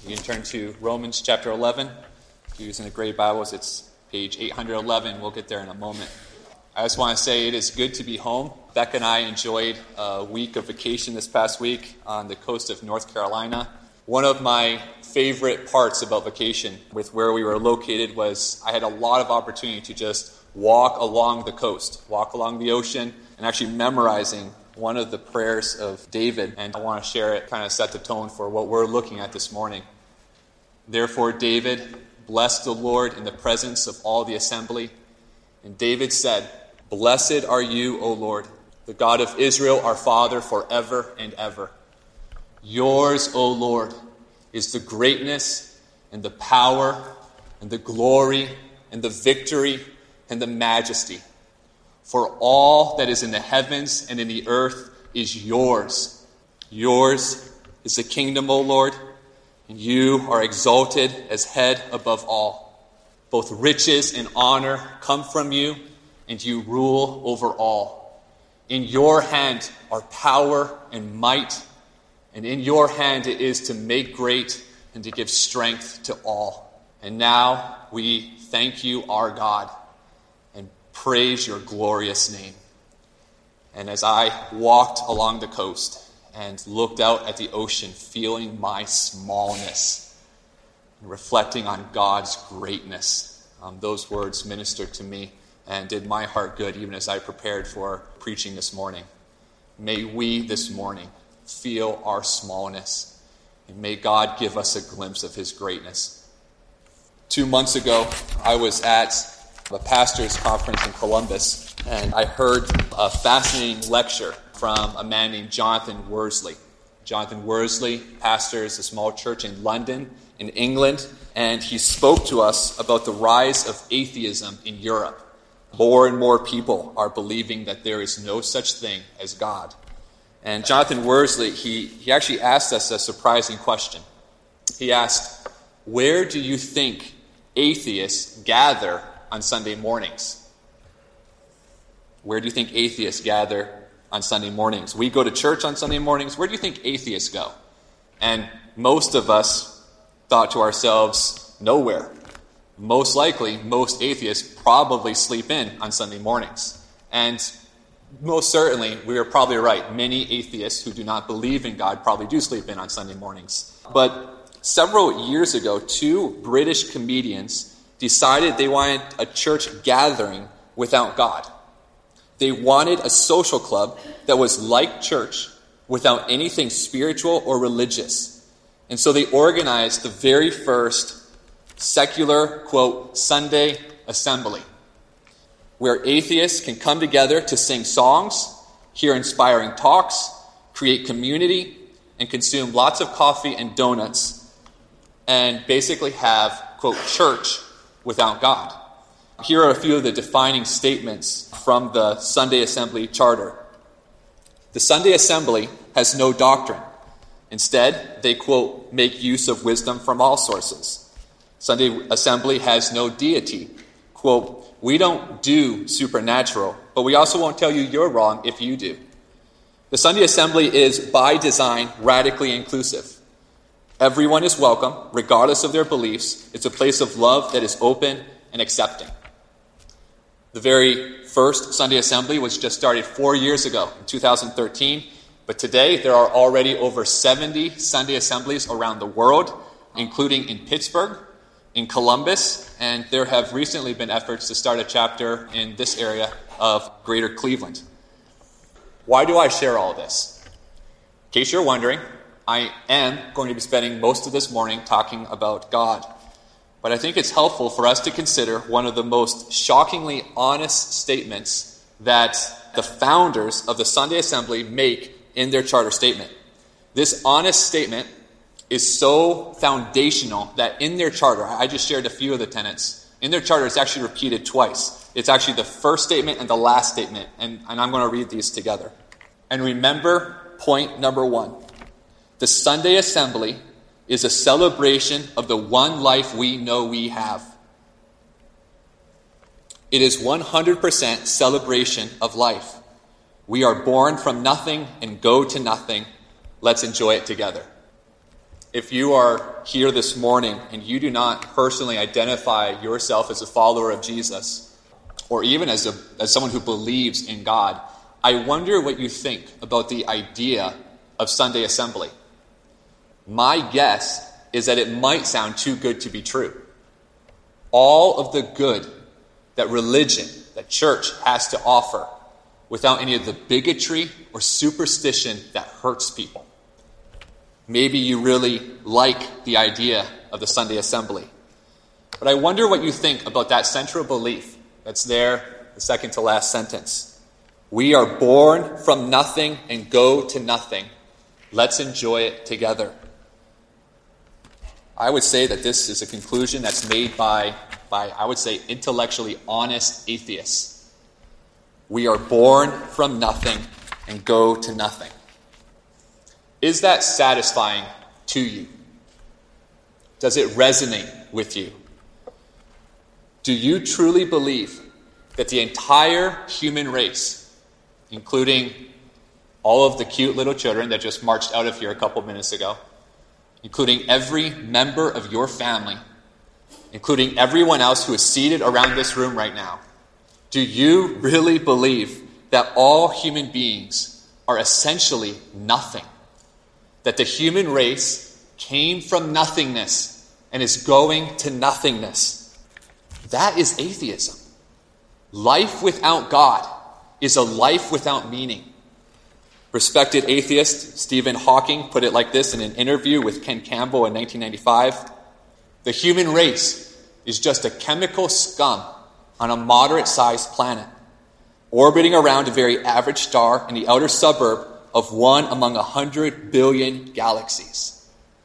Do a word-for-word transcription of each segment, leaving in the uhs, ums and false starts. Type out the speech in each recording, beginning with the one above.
You can turn to Romans chapter eleven. If you're using the Gray Bibles, it's page eight hundred eleven. We'll get there in a moment. I just want to say it is good to be home. Becca and I enjoyed a week of vacation this past week on the coast of North Carolina. One of my favorite parts about vacation with where we were located was I had a lot of opportunity to just walk along the coast, walk along the ocean, and actually memorizing one of the prayers of David. And I want to share it, kind of set the tone for what we're looking at this morning. Therefore, David blessed the Lord in the presence of all the assembly. And David said, "Blessed are you, O Lord, the God of Israel, our Father, forever and ever. Yours, O Lord, is the greatness and the power and the glory and the victory and the majesty. For all that is in the heavens and in the earth is yours. Yours is the kingdom, O Lord, and you are exalted as head above all. Both riches and honor come from you, and you rule over all. In your hand are power and might, and in your hand it is to make great and to give strength to all. And now we thank you, our God, and praise your glorious name." And as I walked along the coast and looked out at the ocean, feeling my smallness and reflecting on God's greatness, um, those words ministered to me and did my heart good even as I prepared for preaching this morning. May we this morning feel our smallness, and may God give us a glimpse of his greatness. Two months ago, I was at a pastor's conference in Columbus, and I heard a fascinating lecture from a man named Jonathan Worsley. Jonathan Worsley pastors a small church in London, in England, and he spoke to us about the rise of atheism in Europe. More and more people are believing that there is no such thing as God. And Jonathan Worsley, he, he actually asked us a surprising question. He asked, "Where do you think atheists gather on Sunday mornings?" Where do you think atheists gather on Sunday mornings? We go to church on Sunday mornings. Where do you think atheists go? And most of us thought to ourselves, nowhere. Most likely, most atheists probably sleep in on Sunday mornings. And most certainly, we are probably right. Many atheists who do not believe in God probably do sleep in on Sunday mornings. But several years ago, two British comedians decided they wanted a church gathering without God. They wanted a social club that was like church without anything spiritual or religious. And so they organized the very first secular, quote, Sunday assembly, where atheists can come together to sing songs, hear inspiring talks, create community, and consume lots of coffee and donuts, and basically have, quote, church without God. Here are a few of the defining statements from the Sunday Assembly Charter. The Sunday Assembly has no doctrine. Instead, they, quote, make use of wisdom from all sources. Sunday Assembly has no deity. Quote, we don't do supernatural, but we also won't tell you you're wrong if you do. The Sunday Assembly is, by design, radically inclusive. Everyone is welcome, regardless of their beliefs. It's a place of love that is open and accepting. The very first Sunday Assembly was just started four years ago, in two thousand thirteen. But today, there are already over seventy Sunday Assemblies around the world, including in Pittsburgh, in Columbus, and there have recently been efforts to start a chapter in this area of Greater Cleveland. Why do I share all this? In case you're wondering, I am going to be spending most of this morning talking about God. But I think it's helpful for us to consider one of the most shockingly honest statements that the founders of the Sunday Assembly make in their charter statement. This honest statement is so foundational that in their charter, I just shared a few of the tenets, in their charter it's actually repeated twice. It's actually the first statement and the last statement, and, and I'm going to read these together. And remember point number one. The Sunday Assembly is a celebration of the one life we know we have. It is one hundred percent celebration of life. We are born from nothing and go to nothing. Let's enjoy it together. If you are here this morning and you do not personally identify yourself as a follower of Jesus, or even as a as someone who believes in God, I wonder what you think about the idea of Sunday assembly. My guess is that it might sound too good to be true. All of the good that religion, that church has to offer, without any of the bigotry or superstition that hurts people. Maybe you really like the idea of the Sunday assembly. But I wonder what you think about that central belief that's there, the second to last sentence. We are born from nothing and go to nothing. Let's enjoy it together. I would say that this is a conclusion that's made by, by I would say, intellectually honest atheists. We are born from nothing and go to nothing. Is that satisfying to you? Does it resonate with you? Do you truly believe that the entire human race, including all of the cute little children that just marched out of here a couple minutes ago, including every member of your family, including everyone else who is seated around this room right now, do you really believe that all human beings are essentially nothing? That the human race came from nothingness and is going to nothingness? That is atheism. Life without God is a life without meaning. Respected atheist Stephen Hawking put it like this in an interview with Ken Campbell in nineteen ninety-five. The human race is just a chemical scum on a moderate-sized planet, orbiting around a very average star in the outer suburb of one among a hundred billion galaxies.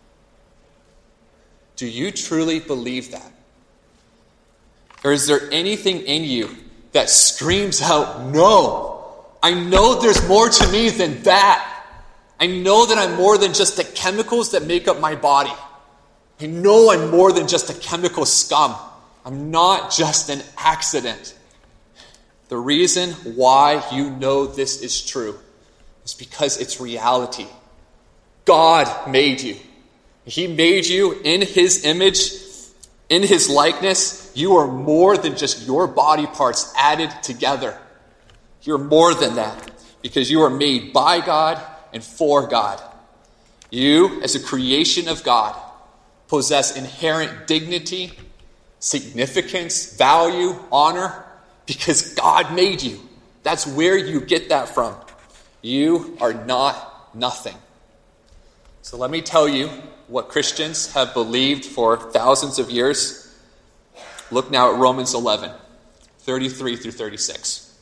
Do you truly believe that? Or is there anything in you that screams out, no, I know there's more to me than that. I know that I'm more than just the chemicals that make up my body. I know I'm more than just a chemical scum. I'm not just an accident. The reason why you know this is true is because it's reality. God made you. He made you in His image, in His likeness. You are more than just your body parts added together. You're more than that because you are made by God and for God. You, as a creation of God, possess inherent dignity, significance, value, honor, because God made you. That's where you get that from. You are not nothing. So let me tell you what Christians have believed for thousands of years. Look now at Romans eleven, thirty-three through thirty-six.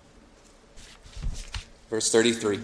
Verse thirty-three.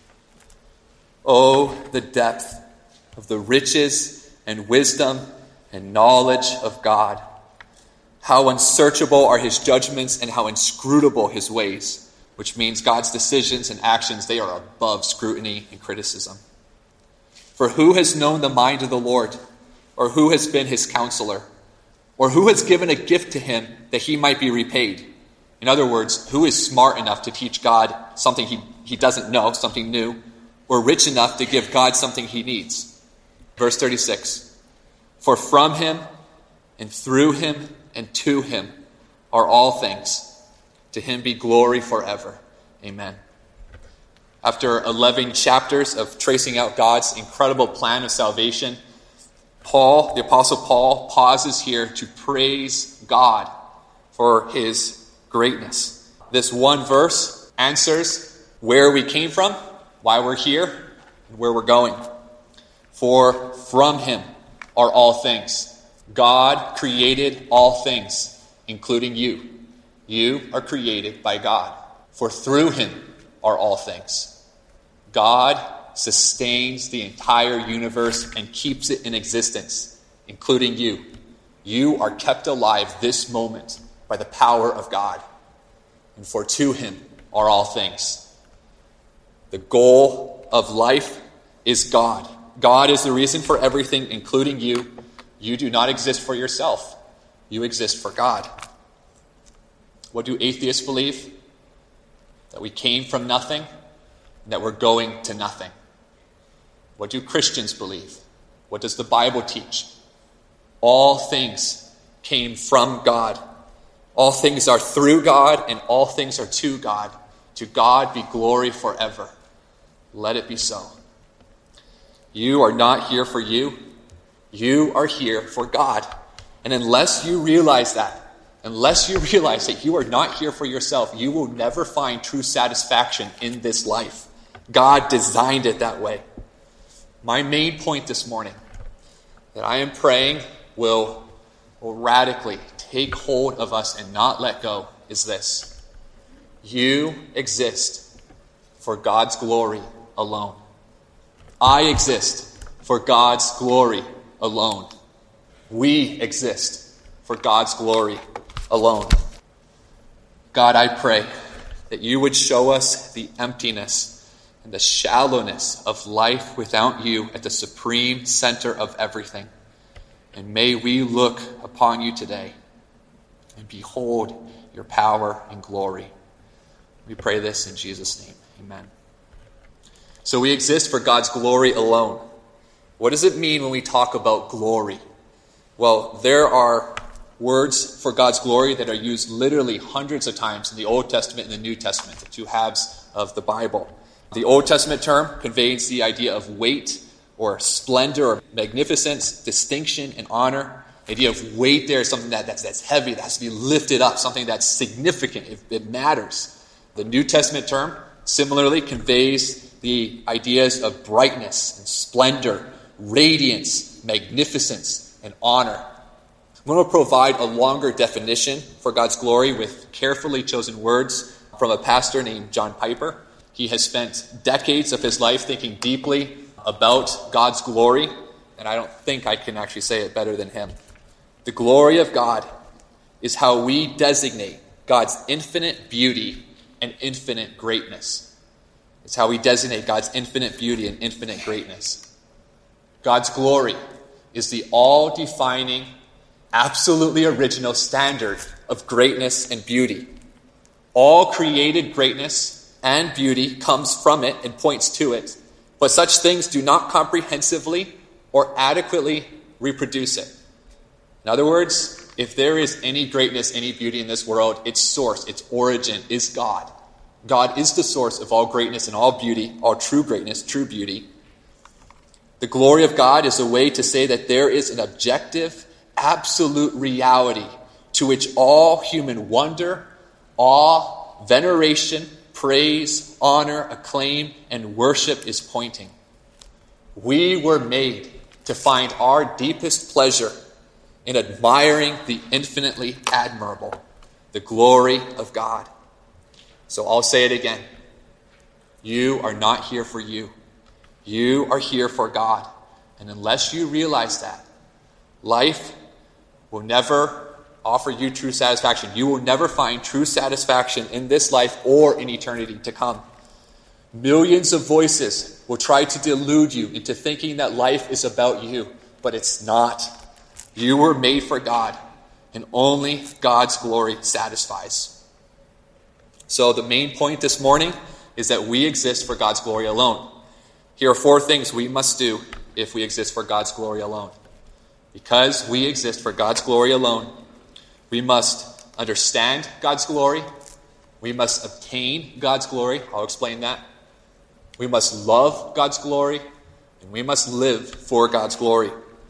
Oh, the depth of the riches and wisdom and knowledge of God. How unsearchable are His judgments and how inscrutable His ways, which means God's decisions and actions, they are above scrutiny and criticism. For who has known the mind of the Lord, or who has been His counselor, or who has given a gift to Him that He might be repaid? In other words, who is smart enough to teach God something he, he doesn't know, something new, or rich enough to give God something He needs? Verse thirty-six. For from Him and through Him and to Him are all things. To Him be glory forever. Amen. After eleven chapters of tracing out God's incredible plan of salvation, Paul, the Apostle Paul, pauses here to praise God for His greatness. This one verse answers where we came from, why we're here, and where we're going. For from Him are all things. God created all things, including you. You are created by God. For through Him are all things. God sustains the entire universe and keeps it in existence, including you. You are kept alive this moment by the power of God. And for to Him are all things. The goal of life is God. God is the reason for everything, including you. You do not exist for yourself. You exist for God. What do atheists believe? That we came from nothing, and that we're going to nothing. What do Christians believe? What does the Bible teach? All things came from God. All things are through God, and all things are to God. To God be glory forever. Let it be so. You are not here for you. You are here for God. And unless you realize that, unless you realize that you are not here for yourself, you will never find true satisfaction in this life. God designed it that way. My main point this morning that I am praying will, will radically take hold of us and not let go is this. You exist for God's glory alone. I exist for God's glory alone. We exist for God's glory alone. God, I pray that you would show us the emptiness and the shallowness of life without you at the supreme center of everything. And may we look upon you today and behold your power and glory. We pray this in Jesus' name. Amen. So we exist for God's glory alone. What does it mean when we talk about glory? Well, there are words for God's glory that are used literally hundreds of times in the Old Testament and the New Testament, the two halves of the Bible. The Old Testament term conveys the idea of weight or splendor or magnificence, distinction and honor. The idea of weight there is something that, that's, that's heavy, that has to be lifted up, something that's significant, it, it matters. The New Testament term similarly conveys the ideas of brightness and splendor, radiance, magnificence, and honor. I'm going to provide a longer definition for God's glory with carefully chosen words from a pastor named John Piper. He has spent decades of his life thinking deeply about God's glory, and I don't think I can actually say it better than him. The glory of God is how we designate God's infinite beauty and infinite greatness. It's how we designate God's infinite beauty and infinite greatness. God's glory is the all-defining, absolutely original standard of greatness and beauty. All created greatness and beauty comes from it and points to it, but such things do not comprehensively or adequately reproduce it. In other words, if there is any greatness, any beauty in this world, its source, its origin is God. God is the source of all greatness and all beauty, all true greatness, true beauty. The glory of God is a way to say that there is an objective, absolute reality to which all human wonder, awe, veneration, praise, honor, acclaim, and worship is pointing. We were made to find our deepest pleasure in admiring the infinitely admirable, the glory of God. So I'll say it again. You are not here for you. You are here for God. And unless you realize that, life will never offer you true satisfaction. You will never find true satisfaction in this life or in eternity to come. Millions of voices will try to delude you into thinking that life is about you, but it's not. You were made for God, and only God's glory satisfies. So the main point this morning is that we exist for God's glory alone. Here are four things we must do if we exist for God's glory alone. Because we exist for God's glory alone, we must understand God's glory. We must obtain God's glory. I'll explain that. We must love God's glory. And we must live for God's glory.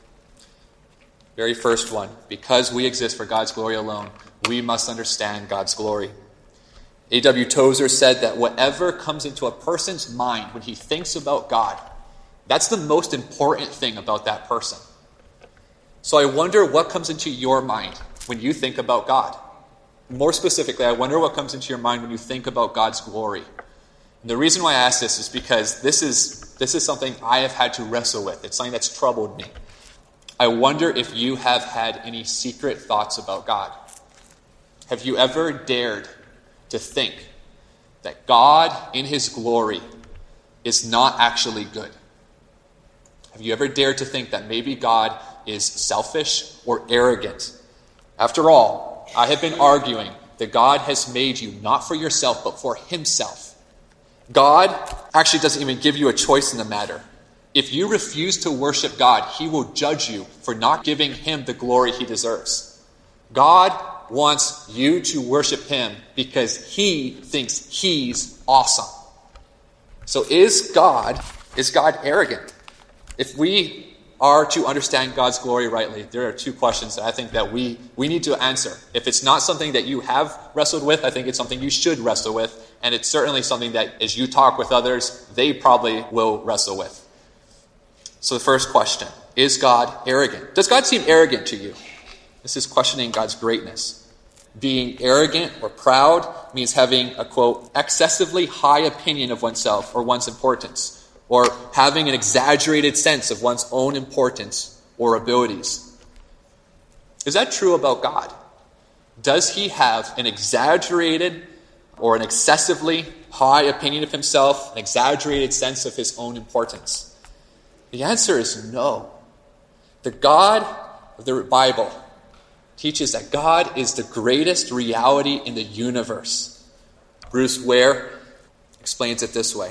Very first one. Because we exist for God's glory alone, we must understand God's glory. A W Tozer said that whatever comes into a person's mind when he thinks about God, that's the most important thing about that person. So I wonder what comes into your mind when you think about God. More specifically, I wonder what comes into your mind when you think about God's glory. And the reason why I ask this is because this is this is something I have had to wrestle with. It's something that's troubled me. I wonder if you have had any secret thoughts about God. Have you ever dared to think that God in his glory is not actually good? Have you ever dared to think that maybe God is selfish or arrogant? After all, I have been arguing that God has made you not for yourself, but for himself. God actually doesn't even give you a choice in the matter. If you refuse to worship God, he will judge you for not giving him the glory he deserves. God wants you to worship him because he thinks he's awesome. So is God, is God arrogant? If we are to understand God's glory rightly, there are two questions that I think that we, we need to answer. If it's not something that you have wrestled with, I think it's something you should wrestle with. And it's certainly something that as you talk with others, they probably will wrestle with. So the first question, is God arrogant? Does God seem arrogant to you? This is questioning God's greatness. Being arrogant or proud means having a, quote, excessively high opinion of oneself or one's importance, or having an exaggerated sense of one's own importance or abilities. Is that true about God? Does he have an exaggerated or an excessively high opinion of himself, an exaggerated sense of his own importance? The answer is no. The God of the Bible teaches that God is the greatest reality in the universe. Bruce Ware explains it this way.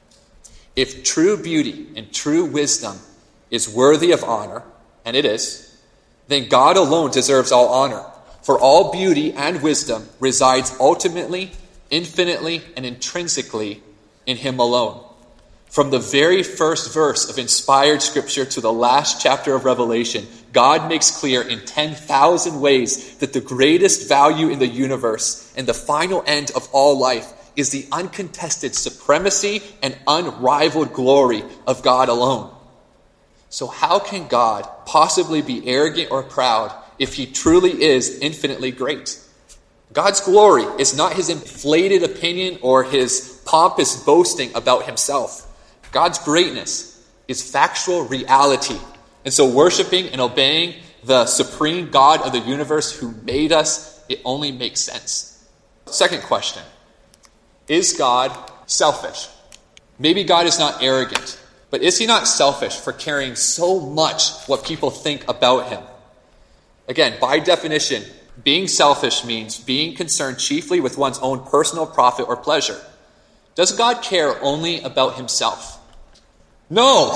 If true beauty and true wisdom is worthy of honor, and it is, then God alone deserves all honor. For all beauty and wisdom resides ultimately, infinitely, and intrinsically in him alone. From the very first verse of inspired scripture to the last chapter of Revelation, God makes clear in ten thousand ways that the greatest value in the universe and the final end of all life is the uncontested supremacy and unrivaled glory of God alone. So how can God possibly be arrogant or proud if he truly is infinitely great? God's glory is not his inflated opinion or his pompous boasting about himself. God's greatness is factual reality. And so worshiping and obeying the supreme God of the universe who made us, it only makes sense. Second question. Is God selfish? Maybe God is not arrogant, but is he not selfish for caring so much what people think about him? Again, by definition, being selfish means being concerned chiefly with one's own personal profit or pleasure. Does God care only about himself? No,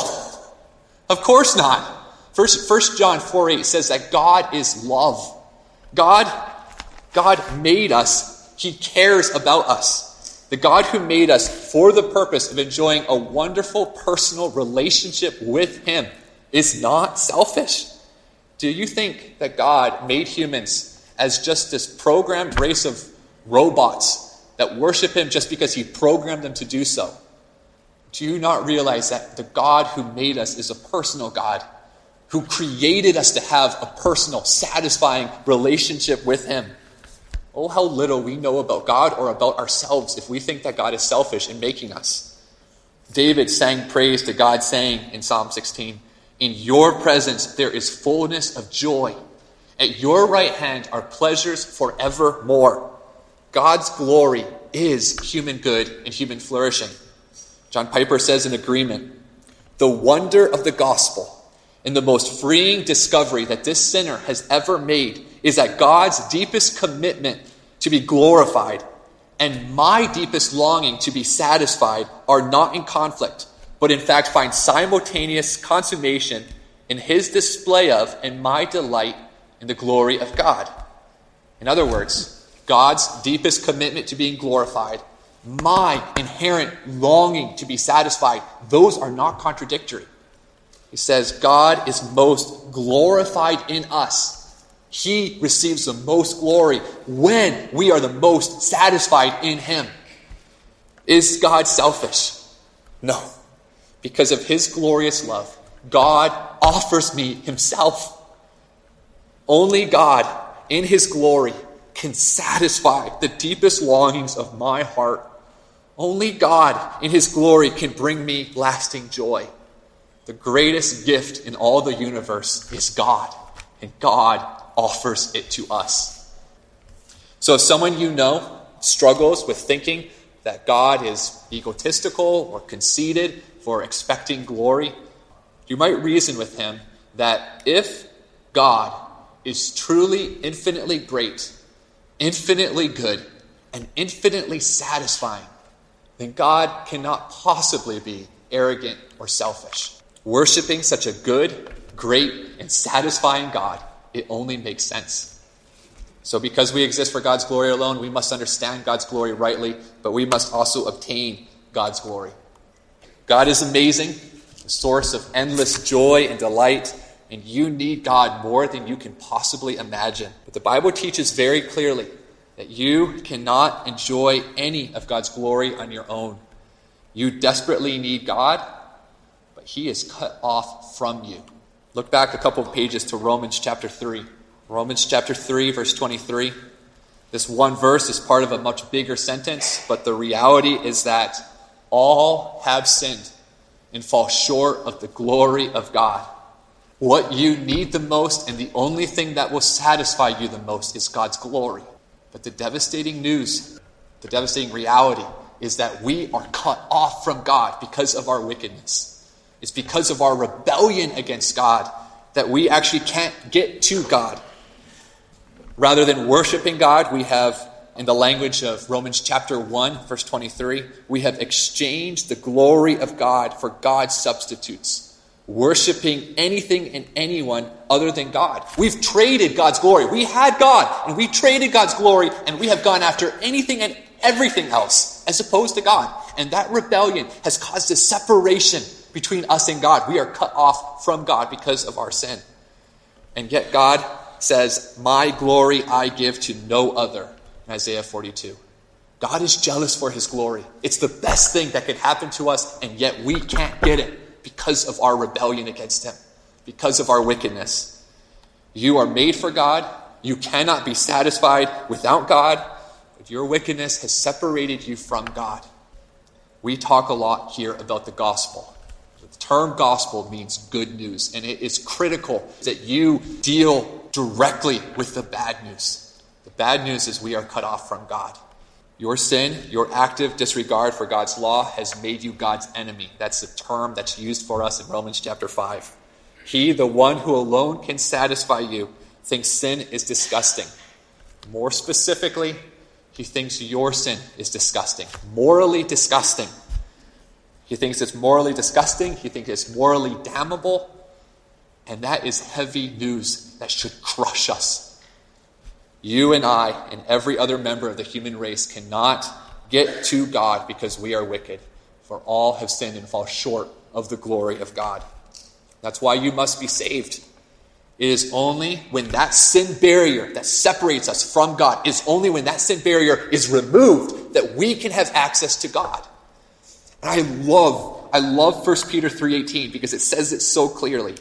of course not. First, First John four eight says that God is love. God, God made us. He cares about us. The God who made us for the purpose of enjoying a wonderful personal relationship with him is not selfish. Do you think that God made humans as just this programmed race of robots that worship him just because he programmed them to do so? Do you not realize that the God who made us is a personal God who created us to have a personal, satisfying relationship with him? Oh, how little we know about God or about ourselves if we think that God is selfish in making us. David sang praise to God, saying in Psalm sixteen, "In your presence there is fullness of joy. At your right hand are pleasures forevermore." God's glory is human good and human flourishing. John Piper says in agreement, "The wonder of the gospel and the most freeing discovery that this sinner has ever made is that God's deepest commitment to be glorified and my deepest longing to be satisfied are not in conflict, but in fact find simultaneous consummation in his display of and my delight in the glory of God." In other words, God's deepest commitment to being glorified, my inherent longing to be satisfied, those are not contradictory. He says God is most glorified in us. He receives the most glory when we are the most satisfied in him. Is God selfish? No. Because of his glorious love, God offers me himself. Only God, in his glory, can satisfy the deepest longings of my heart. Only God, in his glory, can bring me lasting joy. The greatest gift in all the universe is God, and God offers it to us. So if someone you know struggles with thinking that God is egotistical or conceited for expecting glory, you might reason with him that if God is truly infinitely great, infinitely good, and infinitely satisfying, then God cannot possibly be arrogant or selfish. Worshipping such a good, great, and satisfying God, it only makes sense. So because we exist for God's glory alone, we must understand God's glory rightly, but we must also obtain God's glory. God is amazing, the source of endless joy and delight, and you need God more than you can possibly imagine. But the Bible teaches very clearly that you cannot enjoy any of God's glory on your own. You desperately need God, but he is cut off from you. Look back a couple of pages to Romans chapter three. Romans chapter three, verse twenty-three. This one verse is part of a much bigger sentence, but the reality is that all have sinned and fall short of the glory of God. What you need the most and the only thing that will satisfy you the most is God's glory. But the devastating news, the devastating reality is that we are cut off from God because of our wickedness. It's because of our rebellion against God that we actually can't get to God. Rather than worshiping God, we have, in the language of Romans chapter one, verse twenty-three, we have exchanged the glory of God for God's substitutes, worshiping anything and anyone other than God. We've traded God's glory. We had God, and we traded God's glory, and we have gone after anything and everything else as opposed to God. And that rebellion has caused a separation between us and God. We are cut off from God because of our sin. And yet God says, "My glory I give to no other," in Isaiah forty-two. God is jealous for his glory. It's the best thing that could happen to us, and yet we can't get it because of our rebellion against him, because of our wickedness. You are made for God. You cannot be satisfied without God, but your wickedness has separated you from God. We talk a lot here about the gospel. The term gospel means good news, and it is critical that you deal directly with the bad news. The bad news is we are cut off from God. Your sin, your active disregard for God's law has made you God's enemy. That's the term that's used for us in Romans chapter five. He, the one who alone can satisfy you, thinks sin is disgusting. More specifically, he thinks your sin is disgusting, morally disgusting. He thinks it's morally disgusting. He thinks it's morally damnable. And that is heavy news that should crush us. You and I and every other member of the human race cannot get to God because we are wicked. For all have sinned and fall short of the glory of God. That's why you must be saved. It is only when that sin barrier that separates us from God, is only when that sin barrier is removed that we can have access to God. And I love, I love First Peter three eighteen because it says it so clearly.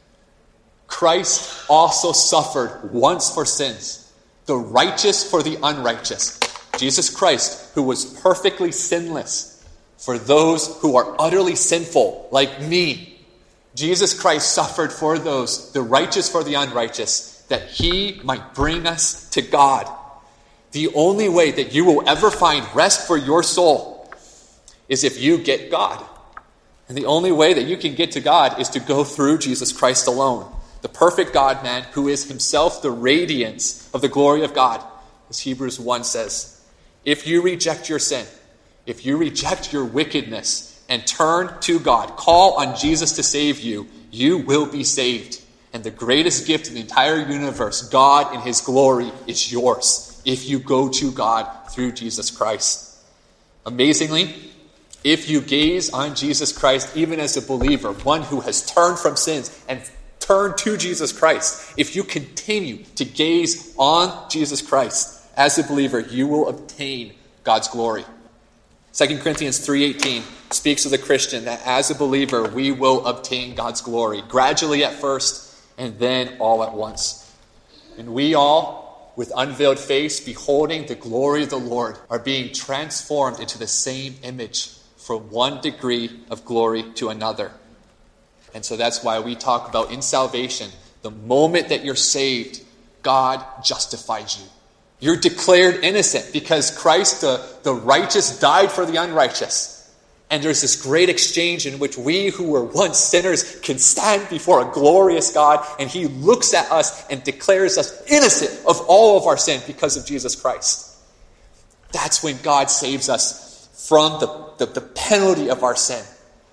Christ also suffered once for sins, the righteous for the unrighteous. Jesus Christ, who was perfectly sinless, for those who are utterly sinful, like me. Jesus Christ suffered for those, the righteous for the unrighteous, that he might bring us to God. The only way that you will ever find rest for your soul is if you get God. And the only way that you can get to God is to go through Jesus Christ alone. The perfect God-man who is himself the radiance of the glory of God. As Hebrews one says, if you reject your sin, if you reject your wickedness and turn to God, call on Jesus to save you, you will be saved. And the greatest gift in the entire universe, God in his glory, is yours if you go to God through Jesus Christ. Amazingly, if you gaze on Jesus Christ, even as a believer, one who has turned from sins and turned to Jesus Christ, if you continue to gaze on Jesus Christ as a believer, you will obtain God's glory. Second Corinthians three eighteen speaks of the Christian that as a believer, we will obtain God's glory, gradually at first, and then all at once. And we all, with unveiled face, beholding the glory of the Lord, are being transformed into the same image from one degree of glory to another. And so that's why we talk about in salvation, the moment that you're saved, God justifies you. You're declared innocent because Christ, the, the righteous, died for the unrighteous. And there's this great exchange in which we who were once sinners can stand before a glorious God, and he looks at us and declares us innocent of all of our sin because of Jesus Christ. That's when God saves us from the, the, the penalty of our sin.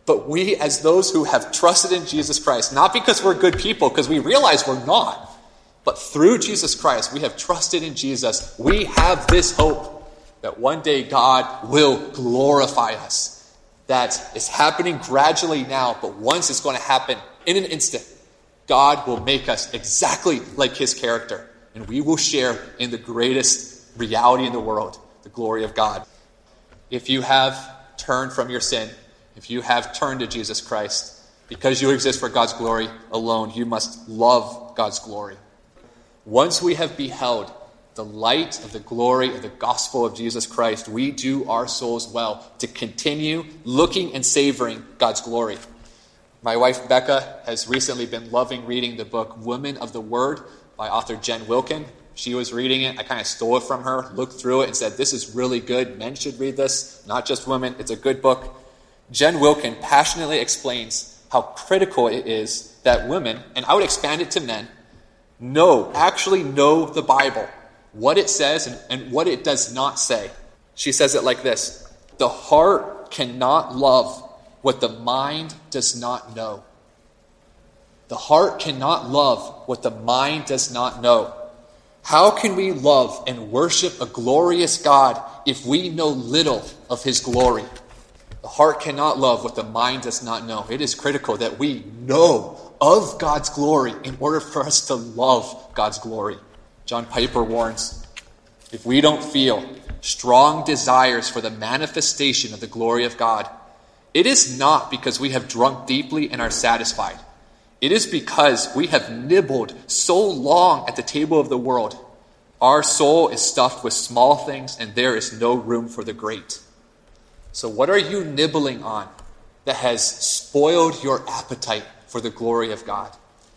But we, as those who have trusted in Jesus Christ, not because we're good people, because we realize we're not, but through Jesus Christ, we have trusted in Jesus, we have this hope that one day God will glorify us. That is happening gradually now, but once it's going to happen in an instant. God will make us exactly like his character, and we will share in the greatest reality in the world, the glory of God. If you have turned from your sin, if you have turned to Jesus Christ, because you exist for God's glory alone, you must love God's glory. Once we have beheld the light of the glory of the gospel of Jesus Christ, we do our souls well to continue looking and savoring God's glory. My wife Becca has recently been loving reading the book Women of the Word by author Jen Wilkin. She was reading it. I kind of stole it from her, looked through it, and said, this is really good. Men should read this, not just women. It's a good book. Jen Wilkin passionately explains how critical it is that women, and I would expand it to men, know, actually know the Bible, what it says and, and what it does not say. She says it like this: the heart cannot love what the mind does not know. The heart cannot love what the mind does not know. How can we love and worship a glorious God if we know little of his glory? The heart cannot love what the mind does not know. It is critical that we know of God's glory in order for us to love God's glory. John Piper warns, if we don't feel strong desires for the manifestation of the glory of God, it is not because we have drunk deeply and are satisfied. It is because we have nibbled so long at the table of the world. Our soul is stuffed with small things, and there is no room for the great. So what are you nibbling on that has spoiled your appetite for the glory of God?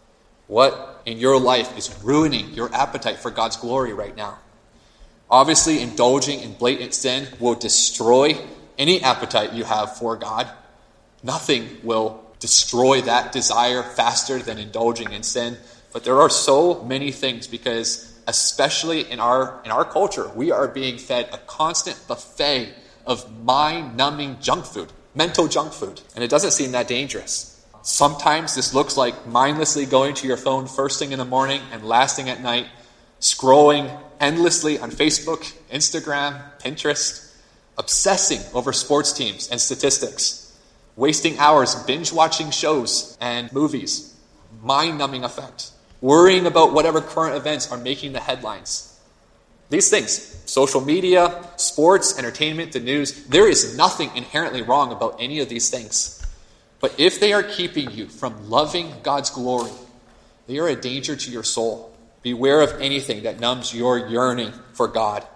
What in your life is ruining your appetite for God's glory right now? Obviously, indulging in blatant sin will destroy any appetite you have for God. Nothing will destroy that desire faster than indulging in sin. But there are so many things, because especially in our in our culture, we are being fed a constant buffet of mind-numbing junk food, mental junk food. And it doesn't seem that dangerous. Sometimes this looks like mindlessly going to your phone first thing in the morning and last thing at night, scrolling endlessly on Facebook, Instagram, Pinterest, obsessing over sports teams and statistics, wasting hours binge-watching shows and movies, mind-numbing effect, worrying about whatever current events are making the headlines. These things, social media, sports, entertainment, the news, there is nothing inherently wrong about any of these things. But if they are keeping you from loving God's glory, they are a danger to your soul. Beware of anything that numbs your yearning for God.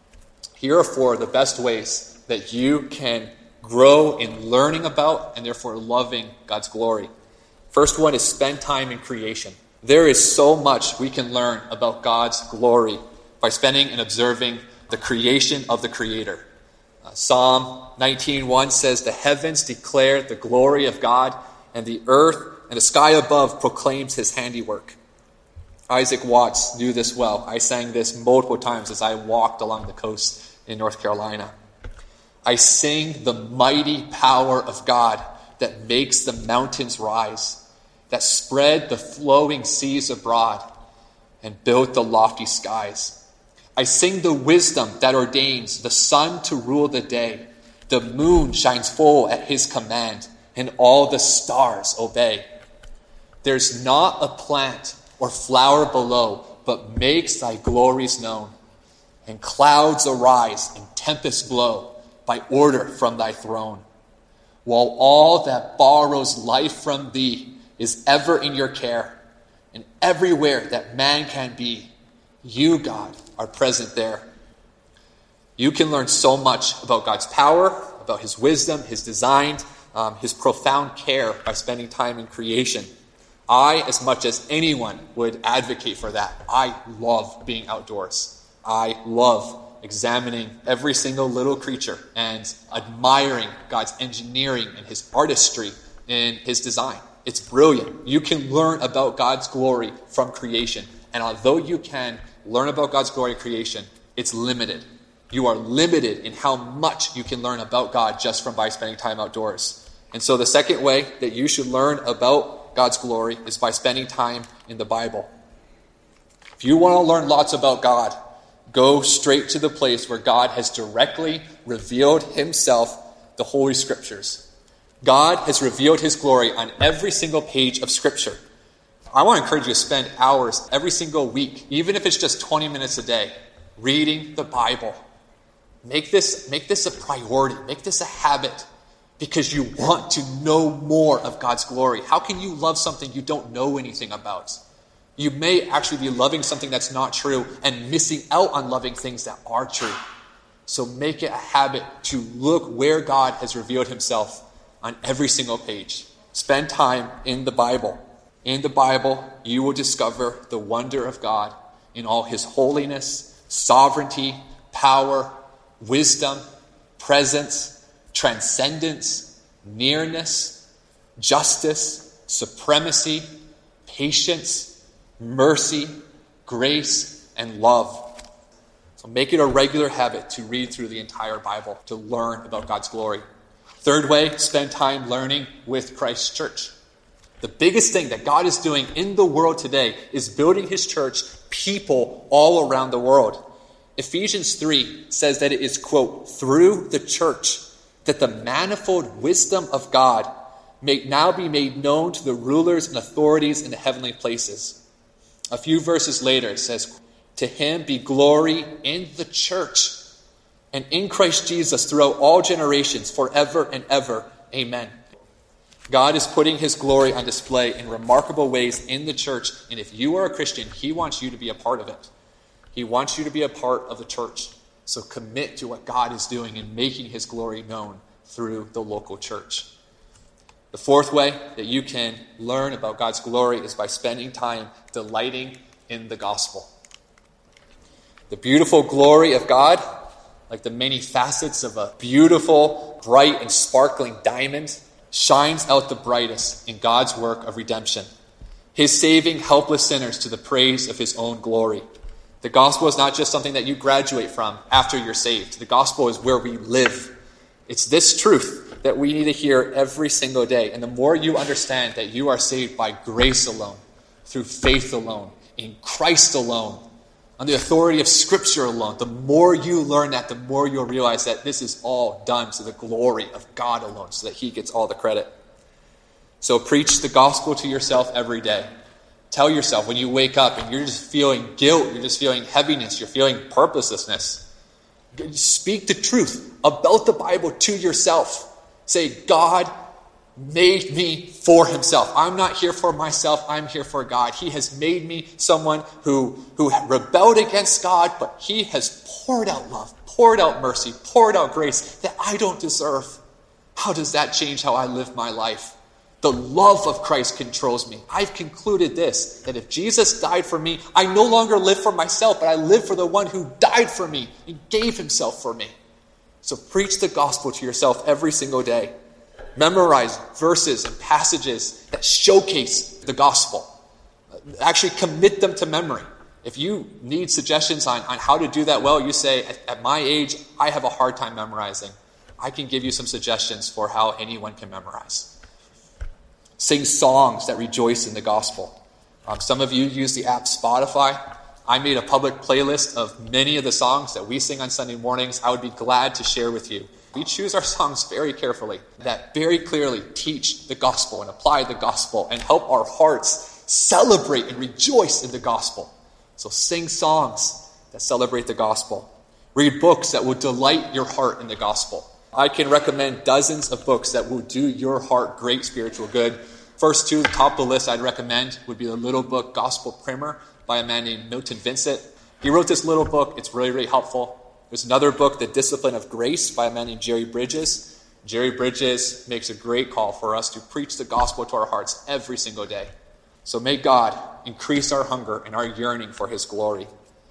Here are four of the best ways that you can grow in learning about and therefore loving God's glory. First one is spend time in creation. There is so much we can learn about God's glory by spending and observing the creation of the Creator. Uh, Psalm nineteen one says, the heavens declare the glory of God, and the earth and the sky above proclaims his handiwork. Isaac Watts knew this well. I sang this multiple times as I walked along the coast in North Carolina. I sing the mighty power of God that makes the mountains rise, that spread the flowing seas abroad and built the lofty skies. I sing the wisdom that ordains the sun to rule the day. The moon shines full at his command, and all the stars obey. There's not a plant or flower below, but makes thy glories known. And clouds arise and tempests blow by order from thy throne. While all that borrows life from thee is ever in your care, and everywhere that man can be, you, God, are present there. You can learn so much about God's power, about his wisdom, his design, um, his profound care by spending time in creation. I, as much as anyone, would advocate for that. I love being outdoors. I love examining every single little creature and admiring God's engineering and his artistry in his design. It's brilliant. You can learn about God's glory from creation. And although you can learn about God's glory in creation, it's limited. You are limited in how much you can learn about God just from by spending time outdoors. And so the second way that you should learn about God's glory is by spending time in the Bible. If you want to learn lots about God, go straight to the place where God has directly revealed himself, the Holy Scriptures. God has revealed his glory on every single page of Scripture. I want to encourage you to spend hours every single week, even if it's just twenty minutes a day, reading the Bible. Make this, make this a priority. Make this a habit because you want to know more of God's glory. How can you love something you don't know anything about? You may actually be loving something that's not true and missing out on loving things that are true. So make it a habit to look where God has revealed himself on every single page. Spend time in the Bible. In the Bible, you will discover the wonder of God in all his holiness, sovereignty, power, wisdom, presence, transcendence, nearness, justice, supremacy, patience, mercy, grace, and love. So make it a regular habit to read through the entire Bible, to learn about God's glory. Third way, spend time learning with Christ's church. The biggest thing that God is doing in the world today is building his church, people all around the world. Ephesians three says that it is, quote, through the church that the manifold wisdom of God may now be made known to the rulers and authorities in the heavenly places. A few verses later it says, to him be glory in the church and in Christ Jesus throughout all generations, forever and ever. Amen. God is putting his glory on display in remarkable ways in the church. And if you are a Christian, he wants you to be a part of it. He wants you to be a part of the church. So commit to what God is doing in making his glory known through the local church. The fourth way that you can learn about God's glory is by spending time delighting in the gospel. The beautiful glory of God, like the many facets of a beautiful, bright, and sparkling diamond, shines out the brightest in God's work of redemption. His saving helpless sinners to the praise of his own glory. The gospel is not just something that you graduate from after you're saved. The gospel is where we live. It's this truth that we need to hear every single day. And the more you understand that you are saved by grace alone, through faith alone, in Christ alone, on the authority of Scripture alone, the more you learn that, the more you'll realize that this is all done to the glory of God alone, so that he gets all the credit. So preach the gospel to yourself every day. Tell yourself when you wake up and you're just feeling guilt, you're just feeling heaviness, you're feeling purposelessness. Speak the truth about the Bible to yourself. Say, God made me for himself. I'm not here for myself. I'm here for God. He has made me someone who, who rebelled against God, but he has poured out love, poured out mercy, poured out grace that I don't deserve. How does that change how I live my life? The love of Christ controls me. I've concluded this, that if Jesus died for me, I no longer live for myself, but I live for the one who died for me and gave himself for me. So preach the gospel to yourself every single day. Memorize verses and passages that showcase the gospel. Actually commit them to memory. If you need suggestions on, on how to do that well, you say, at, at my age, I have a hard time memorizing. I can give you some suggestions for how anyone can memorize. Sing songs that rejoice in the gospel. Um, some of you use the app Spotify. I made a public playlist of many of the songs that we sing on Sunday mornings. I would be glad to share with you. We choose our songs very carefully that very clearly teach the gospel and apply the gospel and help our hearts celebrate and rejoice in the gospel. So sing songs that celebrate the gospel. Read books that will delight your heart in the gospel. I can recommend dozens of books that will do your heart great spiritual good. First two, the top of the list I'd recommend would be the little book Gospel Primer by a man named Milton Vincent. He wrote this little book. It's really, really helpful. There's another book, The Discipline of Grace by a man named Jerry Bridges. Jerry Bridges makes a great call for us to preach the gospel to our hearts every single day. So may God increase our hunger and our yearning for his glory.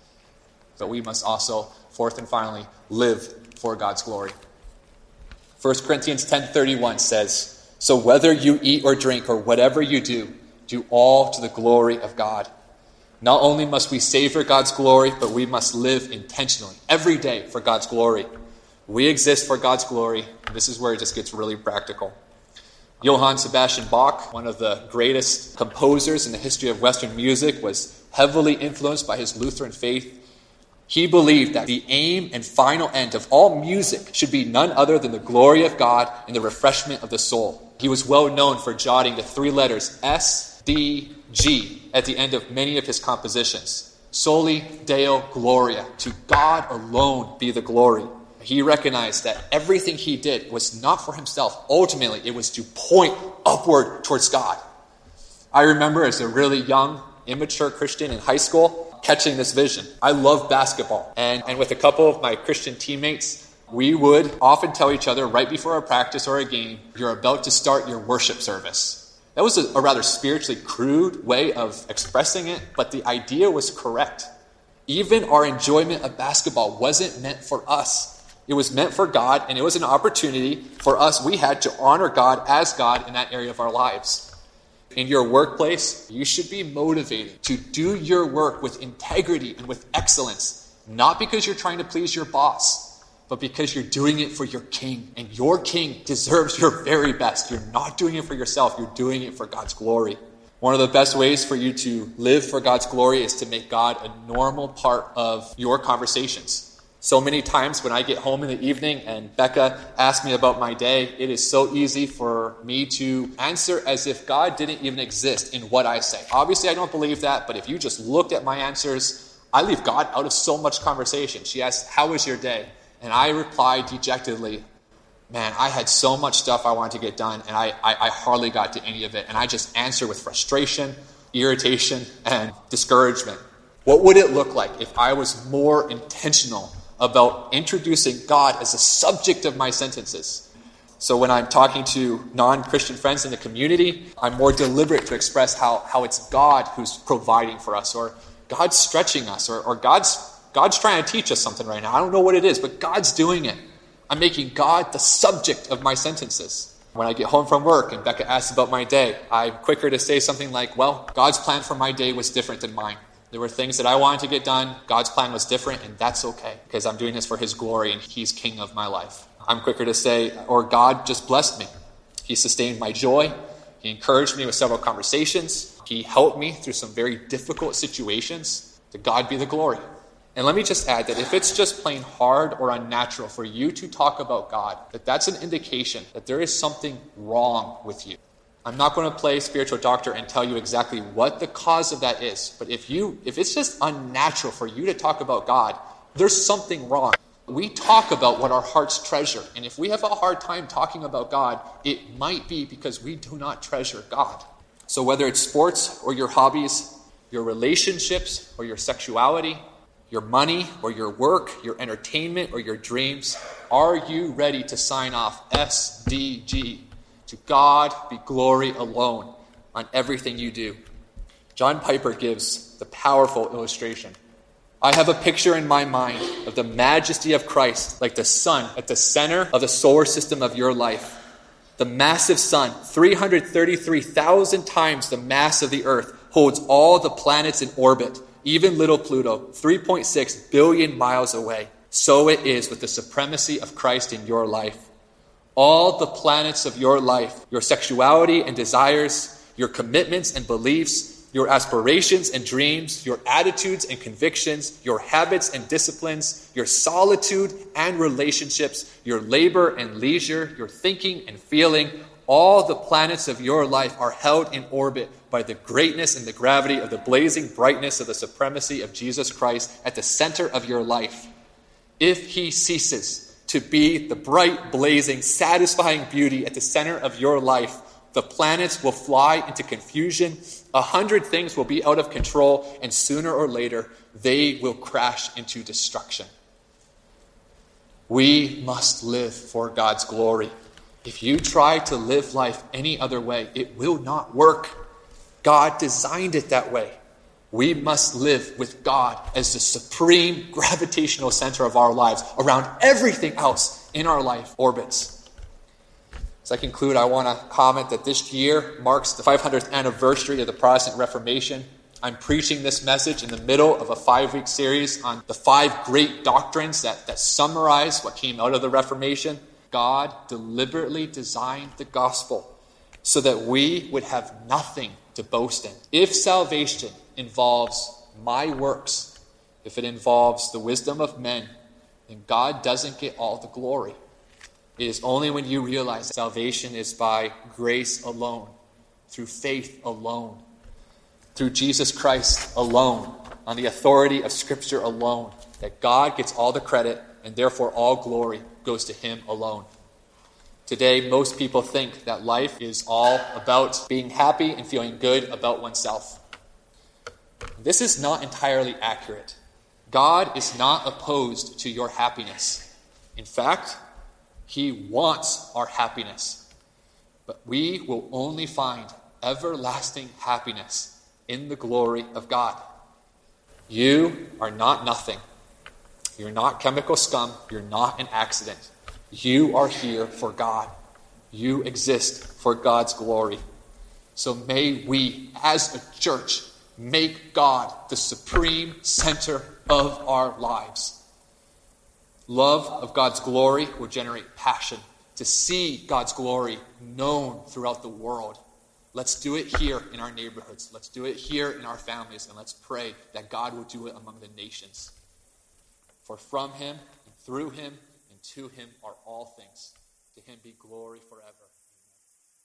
But we must also, fourth and finally, live for God's glory. First Corinthians ten thirty-one says, so whether you eat or drink or whatever you do, do all to the glory of God. Not only must we savor God's glory, but we must live intentionally every day for God's glory. We exist for God's glory. And this is where it just gets really practical. Johann Sebastian Bach, one of the greatest composers in the history of Western music, was heavily influenced by his Lutheran faith. He believed that the aim and final end of all music should be none other than the glory of God and the refreshment of the soul. He was well known for jotting the three letters S, D, G at the end of many of his compositions. Soli Deo Gloria. To God alone be the glory. He recognized that everything he did was not for himself. Ultimately, it was to point upward towards God. I remember as a really young, immature Christian in high school, catching this vision. I love basketball. And, and with a couple of my Christian teammates, we would often tell each other right before a practice or a game, you're about to start your worship service. That was a, a rather spiritually crude way of expressing it, but the idea was correct. Even our enjoyment of basketball wasn't meant for us. It was meant for God, and it was an opportunity for us. We had to honor God as God in that area of our lives. In your workplace, you should be motivated to do your work with integrity and with excellence, not because you're trying to please your boss, but because you're doing it for your king, and your king deserves your very best. You're not doing it for yourself, you're doing it for God's glory. One of the best ways for you to live for God's glory is to make God a normal part of your conversations. So many times when I get home in the evening and Becca asks me about my day, it is so easy for me to answer as if God didn't even exist in what I say. Obviously, I don't believe that, but if you just looked at my answers, I leave God out of so much conversation. She asks, "How was your day?" And I reply dejectedly, "Man, I had so much stuff I wanted to get done, and I, I, I hardly got to any of it." And I just answer with frustration, irritation, and discouragement. What would it look like if I was more intentional about introducing God as the subject of my sentences? So when I'm talking to non-Christian friends in the community, I'm more deliberate to express how, how it's God who's providing for us, or God's stretching us, or, or God's God's trying to teach us something right now. I don't know what it is, but God's doing it. I'm making God the subject of my sentences. When I get home from work and Becca asks about my day, I'm quicker to say something like, well, God's plan for my day was different than mine. There were things that I wanted to get done. God's plan was different, and that's okay, because I'm doing this for his glory, and he's king of my life. I'm quicker to say, or God just blessed me. He sustained my joy. He encouraged me with several conversations. He helped me through some very difficult situations. To God be the glory. And let me just add that if it's just plain hard or unnatural for you to talk about God, that that's an indication that there is something wrong with you. I'm not going to play spiritual doctor and tell you exactly what the cause of that is. But if you, if it's just unnatural for you to talk about God, there's something wrong. We talk about what our hearts treasure. And if we have a hard time talking about God, it might be because we do not treasure God. So whether it's sports or your hobbies, your relationships or your sexuality, your money or your work, your entertainment or your dreams, are you ready to sign off S D G? To God be glory alone on everything you do. John Piper gives the powerful illustration. I have a picture in my mind of the majesty of Christ, like the sun at the center of the solar system of your life. The massive sun, three hundred thirty-three thousand times the mass of the earth, holds all the planets in orbit, even little Pluto, three point six billion miles away. So it is with the supremacy of Christ in your life. All the planets of your life, your sexuality and desires, your commitments and beliefs, your aspirations and dreams, your attitudes and convictions, your habits and disciplines, your solitude and relationships, your labor and leisure, your thinking and feeling, all the planets of your life are held in orbit by the greatness and the gravity of the blazing brightness of the supremacy of Jesus Christ at the center of your life. If he ceases to be the bright, blazing, satisfying beauty at the center of your life, the planets will fly into confusion, a hundred things will be out of control, and sooner or later, they will crash into destruction. We must live for God's glory. If you try to live life any other way, it will not work. God designed it that way. We must live with God as the supreme gravitational center of our lives, around everything else in our life orbits. As I conclude, I want to comment that this year marks the five hundredth anniversary of the Protestant Reformation. I'm preaching this message in the middle of a five-week series on the five great doctrines that, that summarize what came out of the Reformation. God deliberately designed the gospel so that we would have nothing to boast in. If salvation involves my works, if it involves the wisdom of men, then God doesn't get all the glory. It is only when you realize salvation is by grace alone, through faith alone, through Jesus Christ alone, on the authority of Scripture alone, that God gets all the credit and therefore all glory goes to him alone. Today, most people think that life is all about being happy and feeling good about oneself. This is not entirely accurate. God is not opposed to your happiness. In fact, he wants our happiness. But we will only find everlasting happiness in the glory of God. You are not nothing. You're not chemical scum. You're not an accident. You are here for God. You exist for God's glory. So may we, as a church, make God the supreme center of our lives. Love of God's glory will generate passion to see God's glory known throughout the world. Let's do it here in our neighborhoods. Let's do it here in our families. And let's pray that God will do it among the nations. For from him, and through him, and to him are all things. To him be glory forever.